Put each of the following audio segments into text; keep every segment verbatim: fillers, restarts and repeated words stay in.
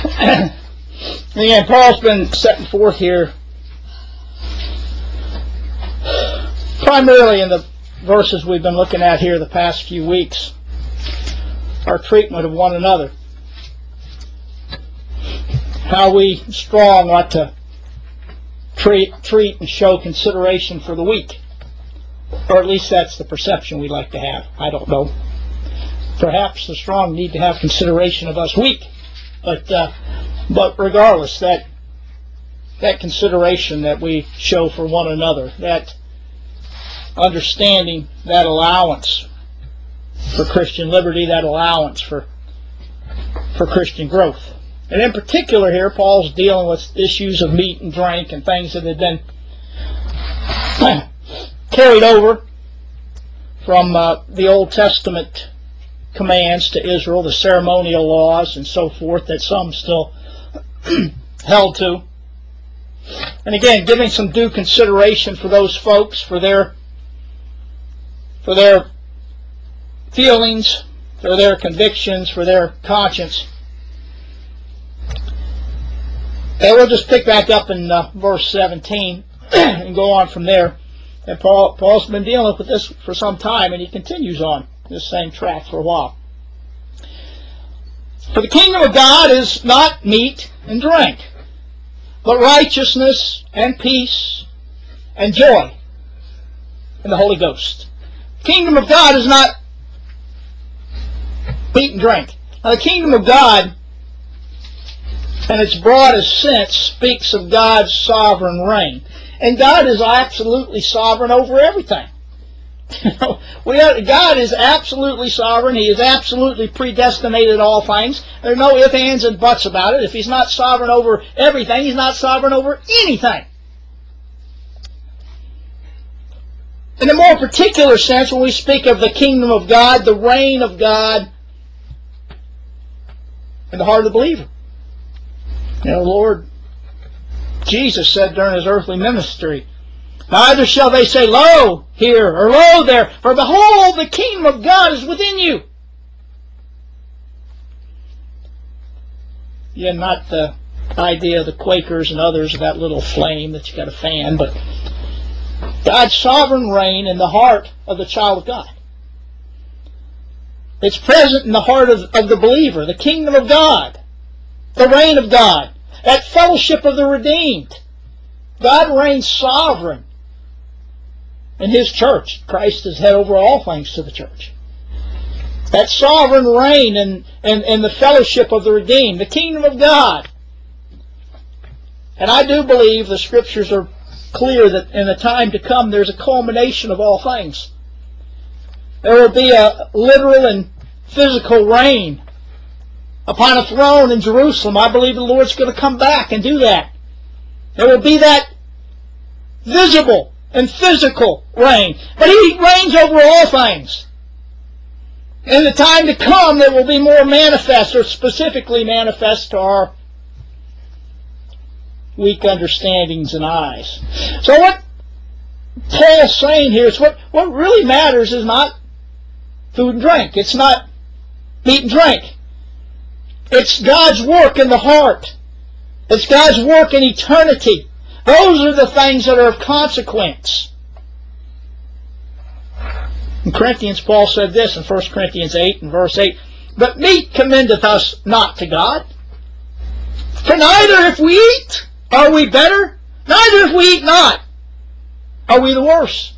Again, Paul's been setting forth here primarily in the verses we've been looking at here the past few weeks, our treatment of one another. How we strong ought to treat, treat and show consideration for the weak. Or at least that's the perception we like to have. I don't know. Perhaps the strong need to have consideration of us weak. But uh, but regardless, that that consideration that we show for one another, that understanding, that allowance for Christian liberty, that allowance for for Christian growth. And in particular here, Paul's dealing with issues of meat and drink and things that had been carried over from uh, the Old Testament commands to Israel, the ceremonial laws and so forth that some still held to. And again, giving some due consideration for those folks, for their for their feelings, for their convictions, for their conscience. And we'll just pick back up in uh, verse seventeen and go on from there. And Paul, Paul's been dealing with this for some time, and he continues on this same track for a while. For the kingdom of God is not meat and drink, but righteousness and peace and joy in the Holy Ghost. The kingdom of God is not meat and drink. Now, the kingdom of God, in its broadest sense, speaks of God's sovereign reign. And God is absolutely sovereign over everything. we are, God is absolutely sovereign. He is absolutely predestinated all things. There are no ifs, ands, and buts about it. If He's not sovereign over everything, He's not sovereign over anything. In a more particular sense, when we speak of the kingdom of God, the reign of God in the heart of the believer. You know, the Lord Jesus said during His earthly ministry, neither shall they say, lo here, or lo there, for behold, the kingdom of God is within you. Yeah, not the idea of the Quakers and others of that little flame that you got to fan, but God's sovereign reign in the heart of the child of God. It's present in the heart of, of the believer, the kingdom of God, the reign of God, that fellowship of the redeemed. God reigns sovereign in His church. Christ is head over all things to the church. That sovereign reign and, and, and the fellowship of the redeemed, the kingdom of God. And I do believe the Scriptures are clear that in the time to come there's a culmination of all things. There will be a literal and physical reign upon a throne in Jerusalem. I believe the Lord's going to come back and do that. There will be that visible and physical reign. But He reigns over all things. In the time to come, there will be more manifest, or specifically manifest to our weak understandings and eyes. So what Paul's saying here is what, what really matters is not food and drink. It's not meat and drink. It's God's work in the heart. It's God's work in eternity. Those are the things that are of consequence. In Corinthians, Paul said this in First Corinthians eight and verse eight, but meat commendeth us not to God. For neither if we eat are we better, neither if we eat not are we the worse.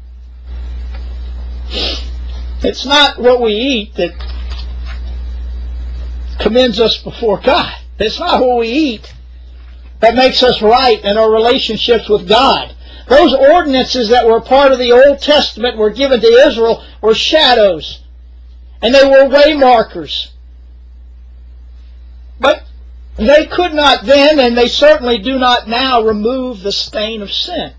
It's not what we eat that commends us before God. It's not what we eat that makes us right in our relationships with God. Those ordinances that were part of the Old Testament were given to Israel were shadows, and they were way markers. But they could not then, and they certainly do not now, remove the stain of sin.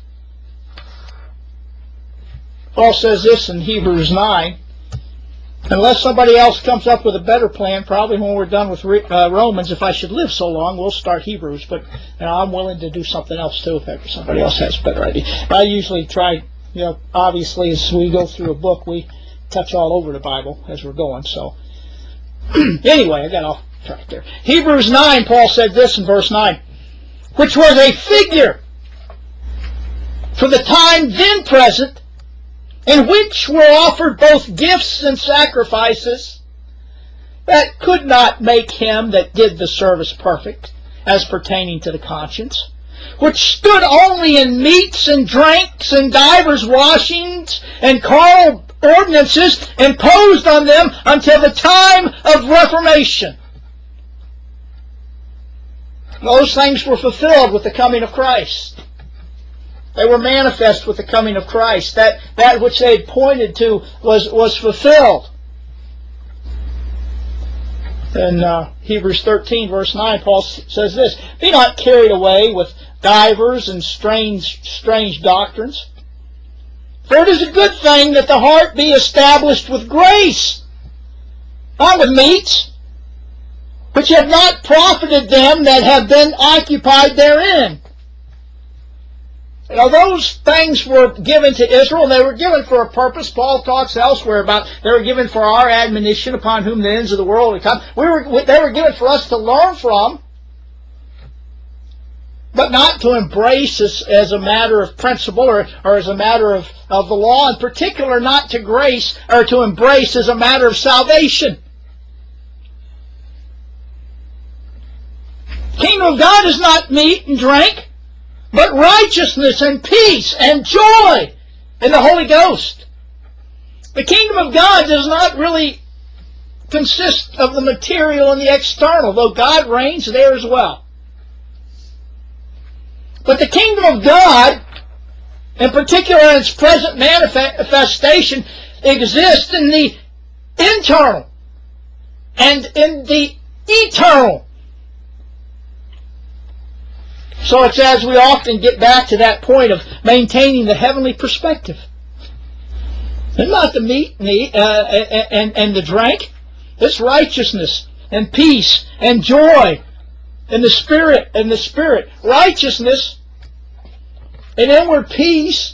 Paul says this in Hebrews nine, unless somebody else comes up with a better plan, probably when we're done with uh, Romans, if I should live so long, we'll start Hebrews. But you know, I'm willing to do something else too if somebody else has a better idea. I usually try, you know, obviously as we go through a book, we touch all over the Bible as we're going. So anyway, I got all Right there. Hebrews nine, Paul said this in verse nine, which was a figure for the time then present, in which were offered both gifts and sacrifices that could not make him that did the service perfect, as pertaining to the conscience, which stood only in meats and drinks and divers washings and carnal ordinances imposed on them until the time of Reformation. Those things were fulfilled with the coming of Christ. They were manifest with the coming of Christ. That, that which they had pointed to was, was fulfilled. In uh, Hebrews thirteen, verse nine, Paul says this, be not carried away with divers and strange, strange doctrines. For it is a good thing that the heart be established with grace, not with meats, which have not profited them that have been occupied therein. You know, those things were given to Israel, and they were given for a purpose. Paul talks elsewhere about they were given for our admonition, upon whom the ends of the world would come. We were, they were given for us to learn from, but not to embrace as, as a matter of principle or, or as a matter of, of the law. In particular, not to grace or to embrace as a matter of salvation. The kingdom of God is not meat and drink, but righteousness and peace and joy in the Holy Ghost. The kingdom of God does not really consist of the material and the external, though God reigns there as well. But the kingdom of God, in particular in its present manifestation, exists in the internal and in the eternal. So it's as we often get back to that point of maintaining the heavenly perspective. And not the meat and the, uh, and, and the drink. It's righteousness and peace and joy in the Spirit. And the Spirit. Righteousness and inward peace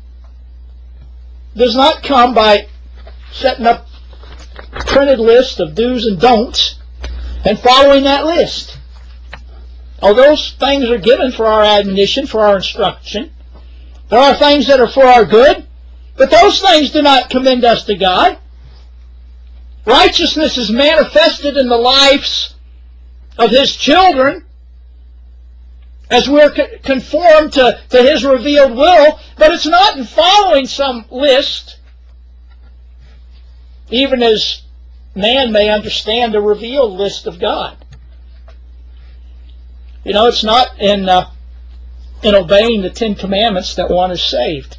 does not come by setting up a printed list of do's and don'ts and following that list. Oh, those things are given for our admonition, for our instruction. There are things that are for our good, but those things do not commend us to God. Righteousness is manifested in the lives of His children as we're conformed to, to His revealed will, but it's not in following some list, even as man may understand the revealed list of God. You know, it's not in uh, in obeying the Ten Commandments that one is saved.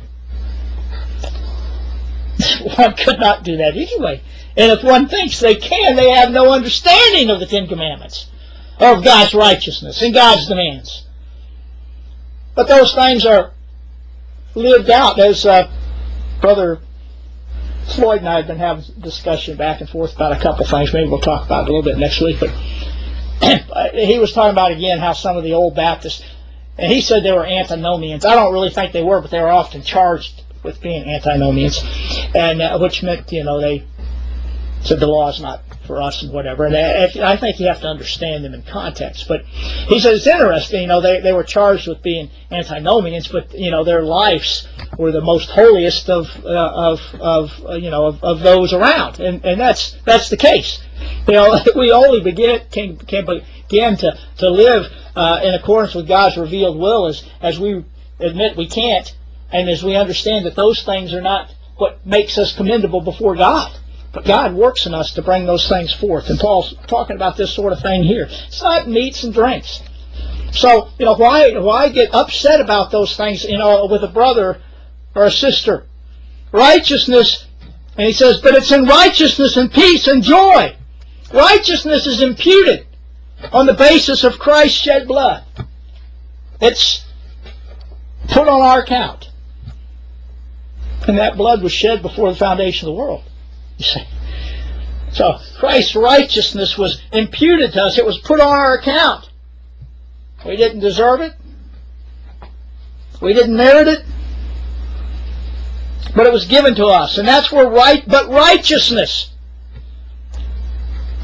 One could not do that anyway. And if one thinks they can, they have no understanding of the Ten Commandments, of God's righteousness and God's demands. But those things are lived out, as uh, Brother Floyd and I have been having a discussion back and forth about a couple things. Maybe we'll talk about it a little bit next week. But he was talking about again how some of the old Baptists, and he said they were antinomians. I don't really think they were, but they were often charged with being antinomians, and uh, which meant, you know, they said the law is not for us and whatever. And I, I think you have to understand them in context. But he said it's interesting, you know, they, they were charged with being antinomians, but, you know, their lives were the most holiest of uh, of of uh, you know of, of those around, and and that's that's the case. You know, we only begin can can begin to to live uh, in accordance with God's revealed will as as we admit we can't, and as we understand that those things are not what makes us commendable before God. But God works in us to bring those things forth. And Paul's talking about this sort of thing here. It's not meats and drinks. So, you know, why why get upset about those things, you know, with a brother or a sister? Righteousness, and he says, but it's in righteousness and peace and joy. Righteousness is imputed on the basis of Christ's shed blood. It's put on our account. And that blood was shed before the foundation of the world. You see. So Christ's righteousness was imputed to us. It was put on our account. We didn't deserve it. We didn't merit it. But it was given to us. And that's where right, but righteousness.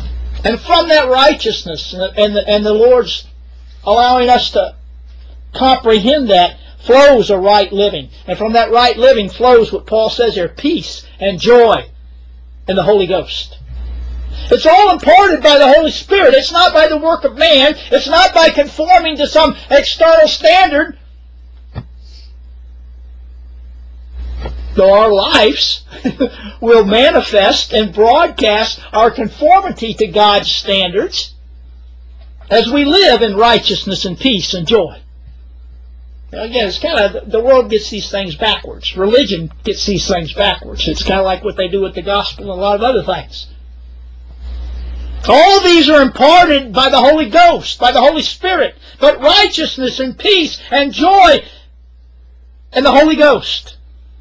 And from that righteousness, and the, and the Lord's allowing us to comprehend that, flows a right living. And from that right living flows what Paul says here, peace and joy in the Holy Ghost. It's all imparted by the Holy Spirit. It's not by the work of man. It's not by conforming to some external standard. Though our lives will manifest and broadcast our conformity to God's standards as we live in righteousness and peace and joy. Now again, it's kind of, the world gets these things backwards. Religion gets these things backwards. It's kind of like what they do with the gospel and a lot of other things. All these are imparted by the Holy Ghost, by the Holy Spirit. But righteousness and peace and joy in the Holy Ghost.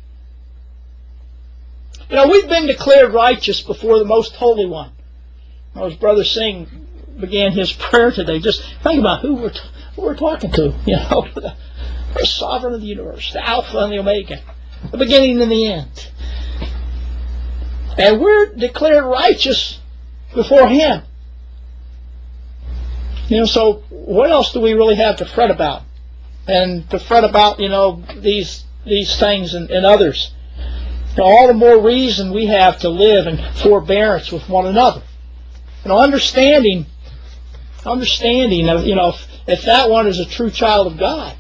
You know, we've been declared righteous before the Most Holy One. As Brother Singh began his prayer today, just think about who we're, who we're talking to. You know, the, the Sovereign of the universe, the Alpha and the Omega, the beginning and the end. And we're declared righteous before Him. You know, so what else do we really have to fret about? And to fret about, you know, these these things and, and others. You know, all the more reason we have to live in forbearance with one another. You know, understanding, understanding, of, you know, if, if that one is a true child of God.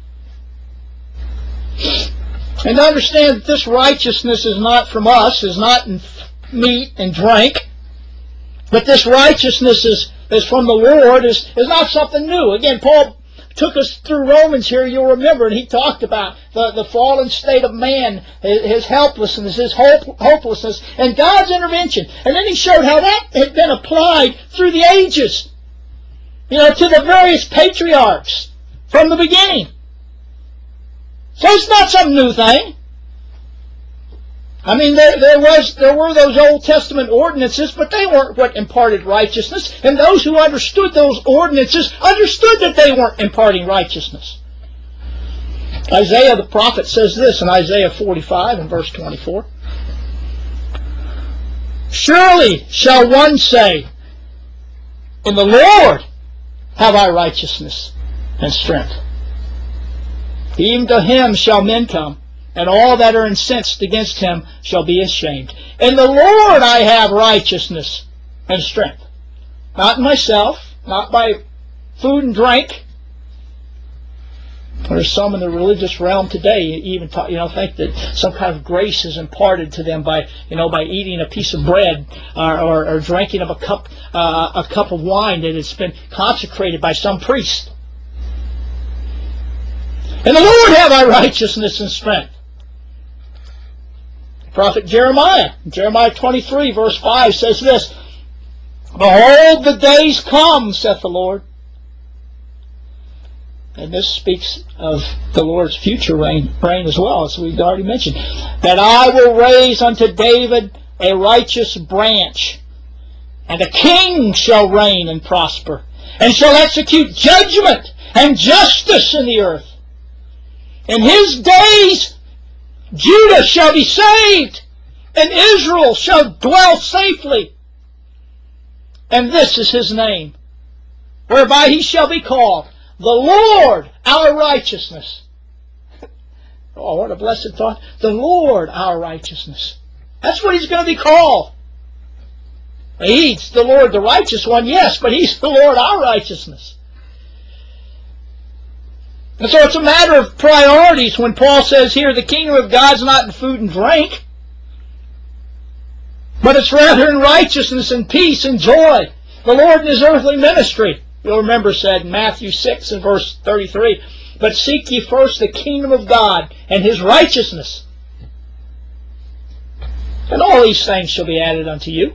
And to understand that this righteousness is not from us, is not in meat and drink, but this righteousness is, is from the Lord, is, is not something new. Again, Paul took us through Romans here, you'll remember, and he talked about the, the fallen state of man, his helplessness, his hope, hopelessness, and God's intervention. And then he showed how that had been applied through the ages, you know, to the various patriarchs from the beginning. So it's not some new thing. I mean, there, there was, there were those Old Testament ordinances, but they weren't what imparted righteousness. And those who understood those ordinances understood that they weren't imparting righteousness. Isaiah the prophet says this in Isaiah forty-five and verse twenty-four. Surely shall one say, in the Lord have I righteousness and strength. Even to him shall men come, and all that are incensed against him shall be ashamed. In the Lord I have righteousness and strength. Not in myself, not by food and drink. There's some in the religious realm today even talk, you know, think that some kind of grace is imparted to them by, you know, by eating a piece of bread or, or, or drinking of a cup, uh, a cup of wine that has been consecrated by some priest. In the Lord have I righteousness and strength. Prophet Jeremiah, Jeremiah twenty-three, verse five says this, Behold, the days come, saith the Lord. And this speaks of the Lord's future reign, reign as well, as we've already mentioned. That I will raise unto David a righteous branch, and a king shall reign and prosper, and shall execute judgment and justice in the earth. In his days Judah shall be saved, and Israel shall dwell safely. And this is his name, whereby he shall be called, the Lord our righteousness. Oh, what a blessed thought. The Lord our righteousness. That's what he's going to be called. He's the Lord the righteous one, yes, but he's the Lord our righteousness. And so it's a matter of priorities when Paul says here, the kingdom of God's not in food and drink, but it's rather in righteousness and peace and joy. The Lord in his earthly ministry, you'll remember, said in Matthew six and verse thirty-three, but seek ye first the kingdom of God and his righteousness, and all these things shall be added unto you.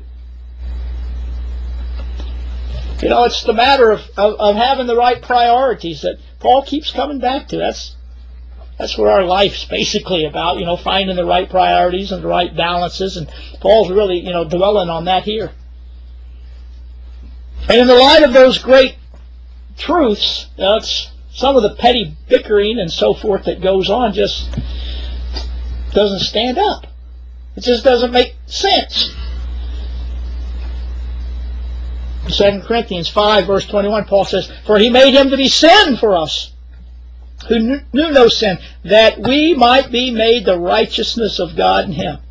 You know, it's the matter of, of, of having the right priorities that Paul keeps coming back to. That's that's what our life's basically about, you know, finding the right priorities and the right balances. And Paul's really, you know, dwelling on that here. And in the light of those great truths, you know, it's some of the petty bickering and so forth that goes on just doesn't stand up. It just doesn't make sense. Second Corinthians five, verse twenty-one, Paul says, "For he made him to be sin for us, who knew no sin, that we might be made the righteousness of God in him."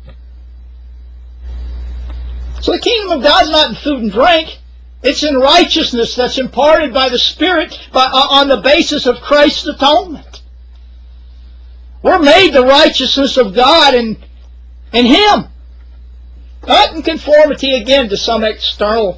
So the kingdom of God is not in food and drink. It's in righteousness that's imparted by the Spirit by, uh, on the basis of Christ's atonement. We're made the righteousness of God in, in him. Not in conformity, again, to some external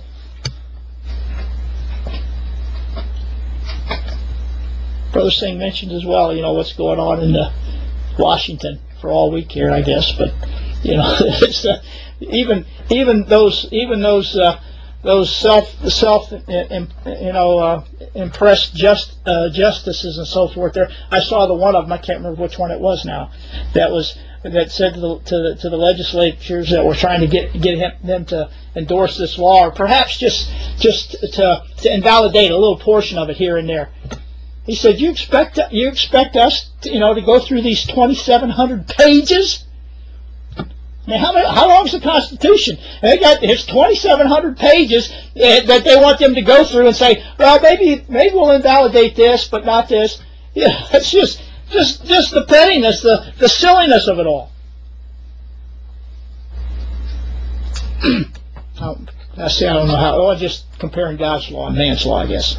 Brother Singh mentioned as well, you know, what's going on in uh, Washington for all week here, I guess. But you know, it's, uh, even even those even those uh, those self self you know uh, impressed just uh, justices and so forth. There, I saw the one of them. I can't remember which one it was now. That was that said to the to the, to the legislatures that were trying to get get him, them to endorse this law, or perhaps just just to to invalidate a little portion of it here and there. He said, "You expect you expect us, to, you know, to go through these twenty-seven hundred pages? I mean, how many, how long is the Constitution? And they got his twenty-seven hundred pages uh, that they want them to go through and say, well, maybe maybe we'll invalidate this, but not this." Yeah, it's just just just the pettiness, the the silliness of it all. I see. I don't know how. Well, just comparing God's law and man's law, I guess.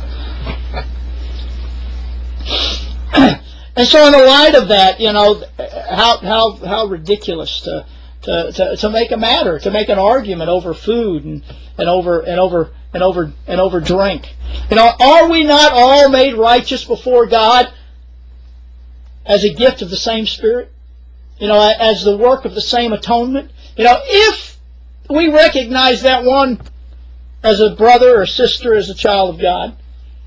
And so in the light of that, you know, how how how ridiculous to to, to to make a matter, to make an argument over food and, and over and over and over and over drink. You know, are we not all made righteous before God as a gift of the same Spirit? You know, as the work of the same atonement? You know, if we recognize that one as a brother or sister, as a child of God,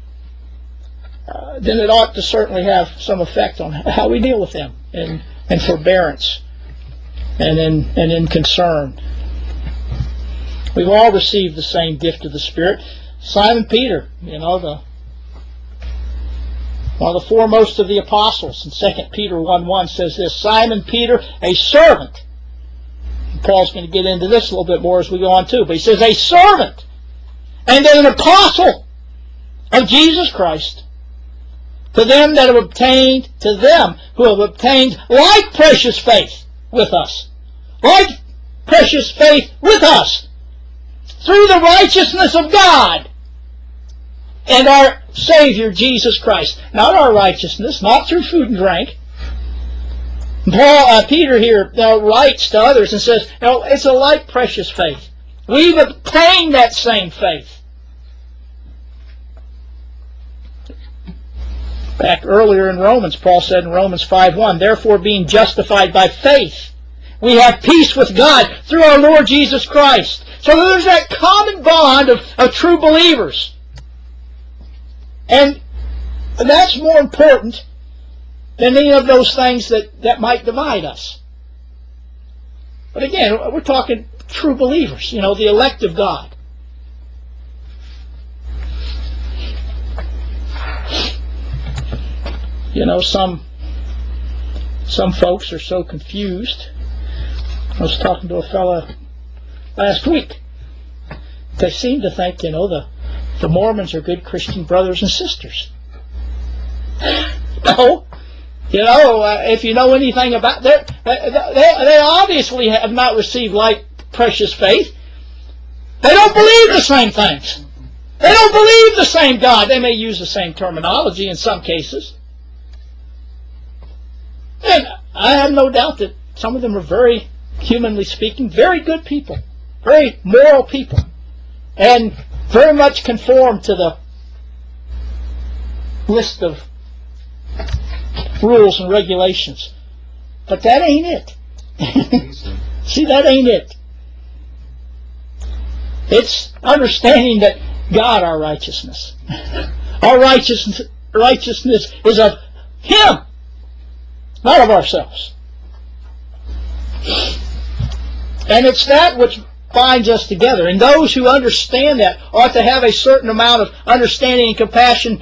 Uh, then it ought to certainly have some effect on how we deal with them, and, and forbearance, and in and in concern. We've all received the same gift of the Spirit. Simon Peter, you know, the one of the foremost of the apostles, in Second Peter one one says this: "Simon Peter, a servant." And Paul's going to get into this a little bit more as we go on too, but he says, "A servant and an apostle of Jesus Christ, to them that have obtained, to them who have obtained like precious faith with us, like precious faith with us, through the righteousness of God and our Savior Jesus Christ." Not our righteousness, not through food and drink. Paul, uh, Peter here uh, writes to others and says, you know, it's a like precious faith. We've obtained that same faith. Back earlier in Romans, Paul said in Romans five one, "Therefore, being justified by faith, we have peace with God through our Lord Jesus Christ." So there's that common bond of, of true believers. And that's more important than any of those things that, that might divide us. But again, we're talking true believers, you know, the elect of God. You know, some some folks are so confused. I was talking to a fella last week. They seem to think, you know, the, the Mormons are good Christian brothers and sisters. No. You know, uh, if you know anything about them, they, they, they obviously have not received like precious faith. They don't believe the same things. They don't believe the same God. They may use the same terminology in some cases. And I have no doubt that some of them are very, humanly speaking, very good people, very moral people, and very much conform to the list of rules and regulations. But that ain't it. See, that ain't it. It's understanding that God, our righteousness, our righteousness, righteousness is of Him, not of ourselves. And it's that which binds us together. And those who understand that ought to have a certain amount of understanding and compassion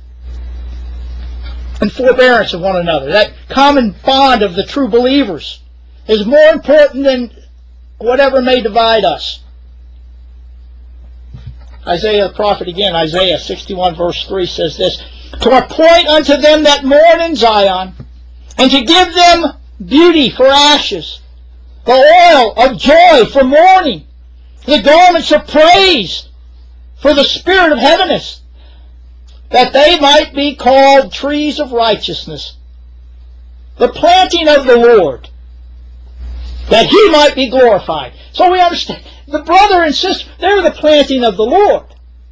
and forbearance of one another. That common bond of the true believers is more important than whatever may divide us. Isaiah the prophet again, Isaiah sixty-one verse three says this, to appoint unto them that mourn in Zion, and to give them beauty for ashes, the oil of joy for mourning, the garments of praise for the spirit of heaviness, that they might be called trees of righteousness, the planting of the Lord, that He might be glorified. So we understand, the brother and sister, they're the planting of the Lord.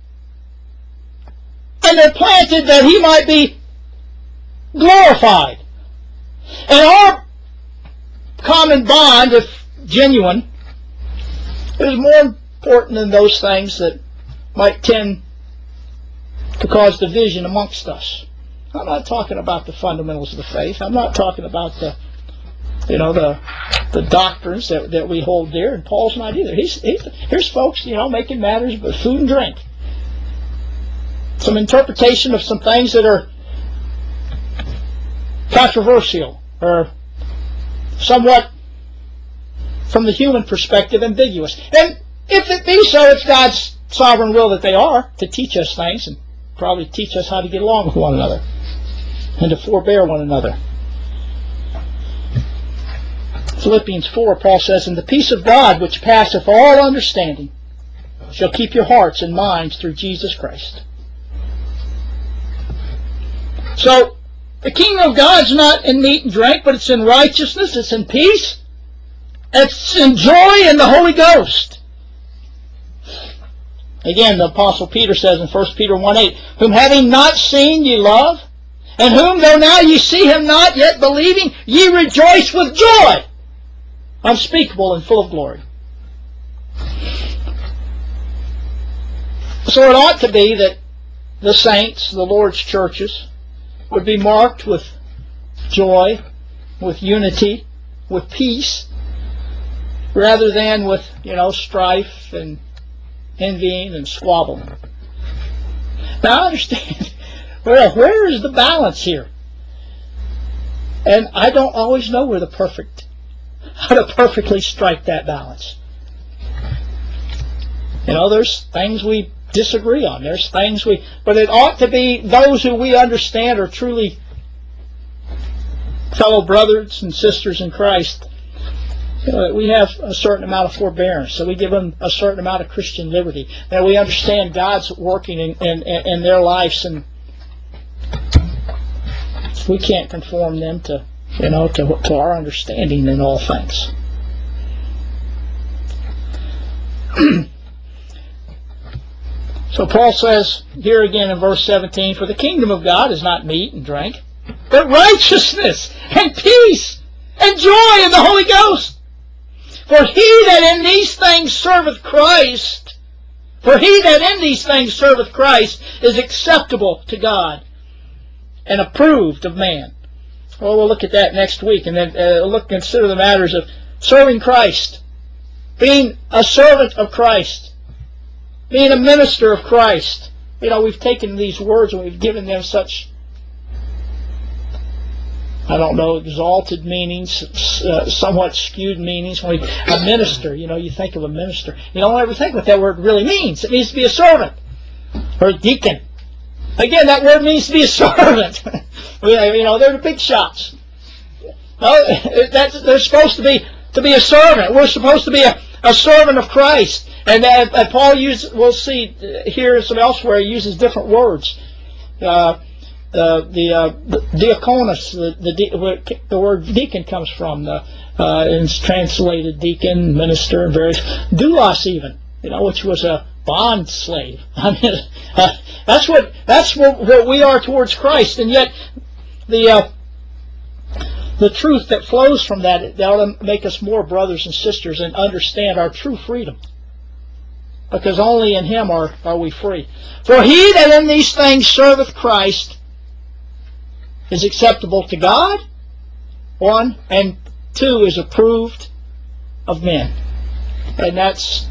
And they're planted that He might be glorified. And our common bond, if genuine, is more important than those things that might tend to cause division amongst us. I'm not talking about the fundamentals of the faith. I'm not talking about the, you know, the the doctrines that, that we hold dear. And Paul's not either. He's, he's here's folks, you know, making matters but food and drink. Some interpretation of some things that are controversial or somewhat, from the human perspective, ambiguous. And if it be so, it's God's sovereign will that they are, to teach us things and probably teach us how to get along with one another and to forbear one another. Philippians four, Paul says, and the peace of God, which passeth all understanding, shall keep your hearts and minds through Jesus Christ. So, the kingdom of God's not in meat and drink, but it's in righteousness, it's in peace, it's in joy in the Holy Ghost. Again, the Apostle Peter says in First Peter one eight, whom having not seen ye love, and whom though now ye see Him not, yet believing, ye rejoice with joy unspeakable and full of glory. So it ought to be that the saints, the Lord's churches, would be marked with joy, with unity, with peace, rather than with, you know, strife and envying and squabbling. Now I understand, well, where is the balance here? And I don't always know where the perfect, how to perfectly strike that balance. You know, there's things we disagree on. There's things we, but it ought to be those who we understand are truly fellow brothers and sisters in Christ. You know, that we have a certain amount of forbearance, so we give them a certain amount of Christian liberty, that we understand God's working in, in, in their lives, and we can't conform them to, you know, to, to our understanding in all things. So Paul says here again in verse seventeen, for the kingdom of God is not meat and drink, but righteousness and peace and joy in the Holy Ghost. For he that in these things serveth Christ, for he that in these things serveth Christ is acceptable to God and approved of man. Well, we'll look at that next week, and then uh, look consider the matters of serving Christ, being a servant of Christ, being a minister of Christ. You know, we've taken these words and we've given them such, I don't know, exalted meanings, uh, somewhat skewed meanings. When we, a minister, you know, you think of a minister. You don't ever think what that word really means. It means to be a servant or a deacon. Again, that word means to be a servant. You know, they're the big shots. No, that's, they're supposed to be to be a servant. We're supposed to be a, a servant of Christ. And uh, uh, Paul uses, we'll see here and some elsewhere, he uses different words. Uh, Uh, the uh, diakonos, the, the where the word deacon comes from, the, uh, it's translated deacon, minister, and various, doulos even, you know, which was a bond slave. I mean, uh, that's what that's what, what we are towards Christ, and yet the uh, the truth that flows from that, that ought to make us more brothers and sisters and understand our true freedom, because only in Him are are we free. For he that in these things serveth Christ is acceptable to God, one, and two, is approved of men. And that's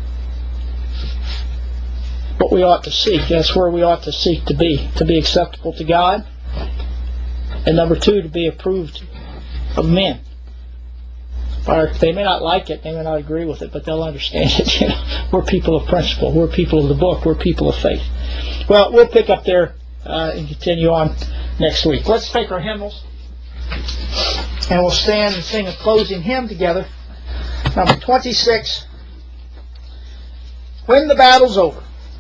what we ought to seek. That's where we ought to seek to be, to be acceptable to God, and number two, to be approved of men. Or they may not like it, they may not agree with it, but they'll understand it. You know, we're people of principle. We're people of the book. We're people of faith. Well, we'll pick up there uh, and continue on next week. Let's take our hymnals, and we'll stand and sing a closing hymn together. Number twenty-six, When the Battle's Over.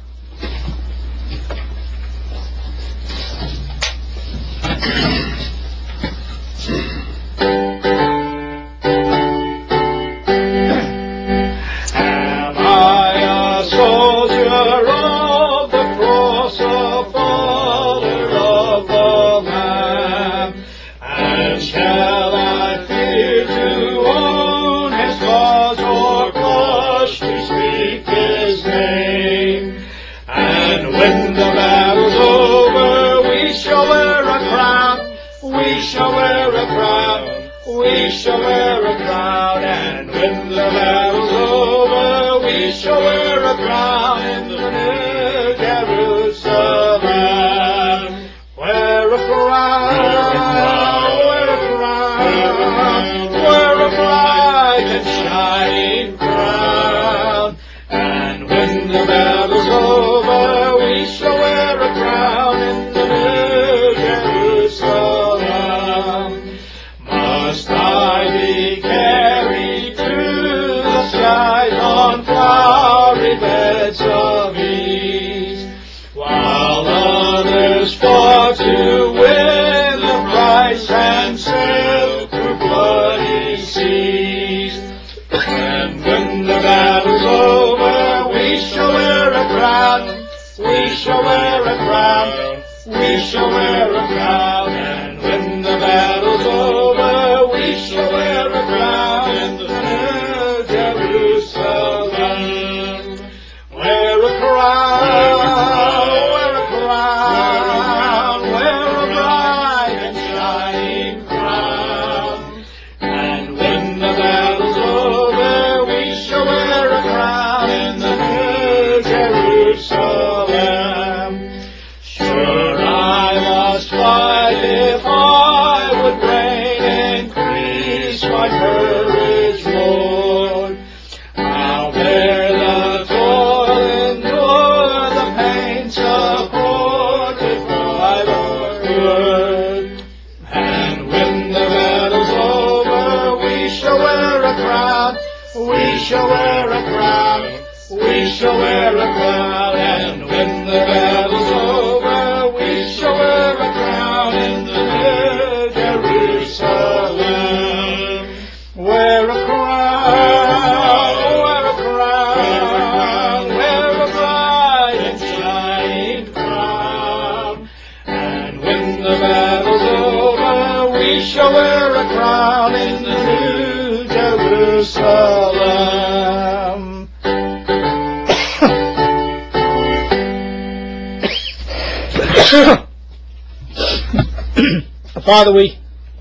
Father, we,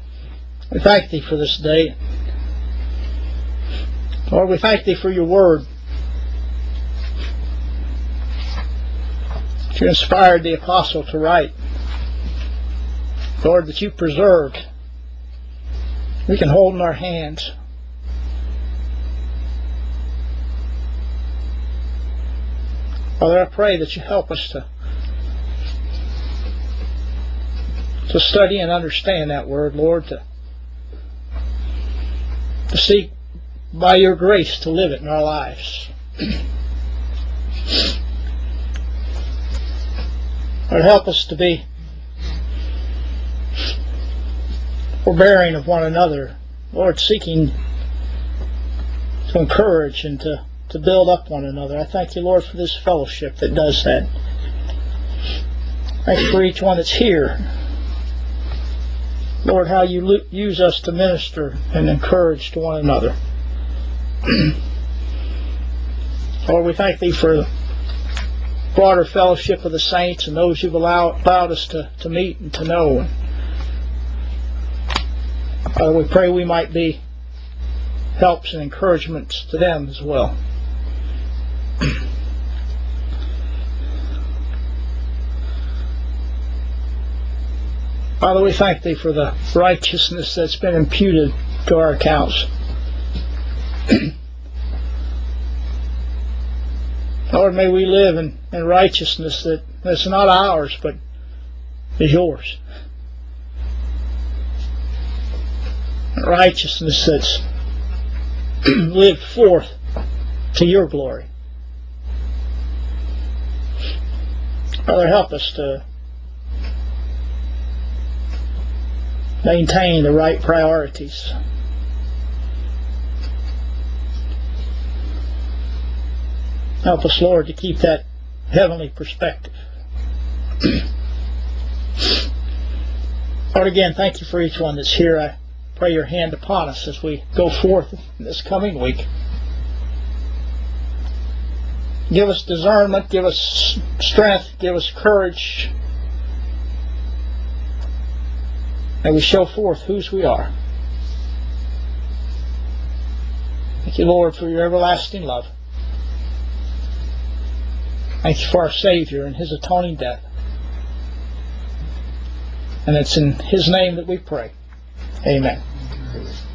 we thank Thee for this day. Lord, we thank Thee for Your Word. That You inspired the Apostle to write. Lord, that You preserved. We can hold in our hands. Father, I pray that You help us to to study and understand that Word, Lord, to, to seek by Your grace to live it in our lives. Lord, help us to be forbearing of one another, Lord, seeking to encourage and to, to build up one another. I thank You, Lord, for this fellowship that does that. Thank You for each one that's here. Lord, how You use us to minister and encourage to one another. Lord, we thank Thee for the broader fellowship of the saints and those You've allowed, allowed us to, to meet and to know. Father, we pray we might be helps and encouragements to them as well. Father, we thank Thee for the righteousness that's been imputed to our accounts. Lord, may we live in, in righteousness that, that's not ours, but is yours. Righteousness that's lived forth to your glory. Father, help us to maintain the right priorities. Help us, Lord, to keep that heavenly perspective. Lord, again, thank you for each one that's here. I pray your hand upon us as we go forth in this coming week. Give us discernment, give us strength, give us courage. May we show forth whose we are. Thank you, Lord, for your everlasting love. Thank you for our Savior and His atoning death. And it's in His name that we pray. Amen.